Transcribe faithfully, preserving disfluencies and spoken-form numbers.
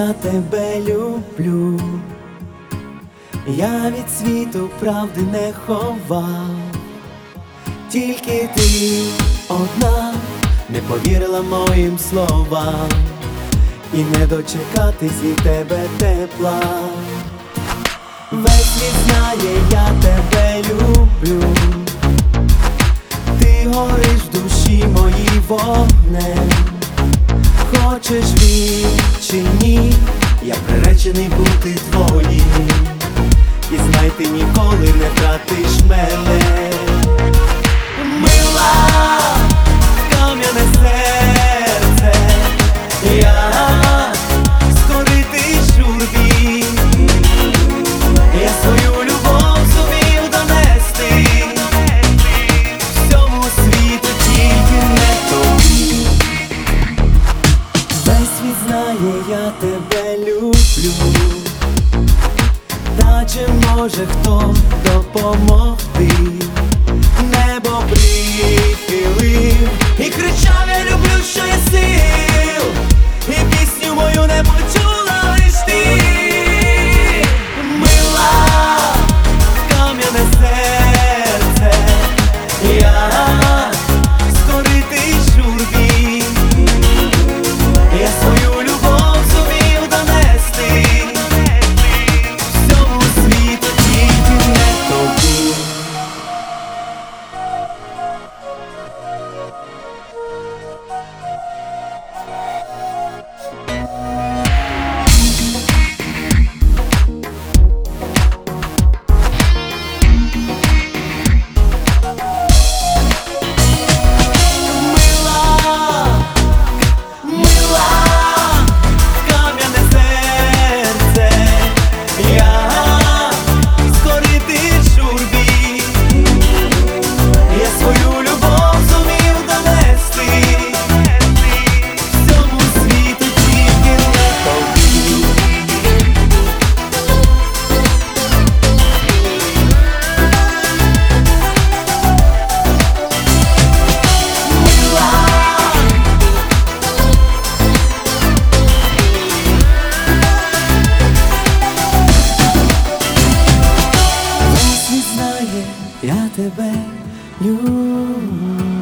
я тебе люблю, я від світу правди не ховав, тільки ти одна не повірила моїм словам, і не дочекатись від тебе тепла. Весь світ знає, я тебе люблю, ти гориш в душі моїй вогнем. Хочеш вір чи ні, я приречений бути твоїм, і знай, ти ніколи не втратиш мене. Мила, кам'яне серце, я скоритий журбі, я свою любов зумів донести всьому світу, тільки не тобі. Весь світ знає, я тебе люблю, та чи може хто допомогти? Небо прихилив і кричав: я люблю, що є сил, і пісню мою не почула лиш ти. Мила, кам'яне серце, я скоритий журбі, я свою любов зумів донести всьому світу, тільки не тобі. Я тебе люблю.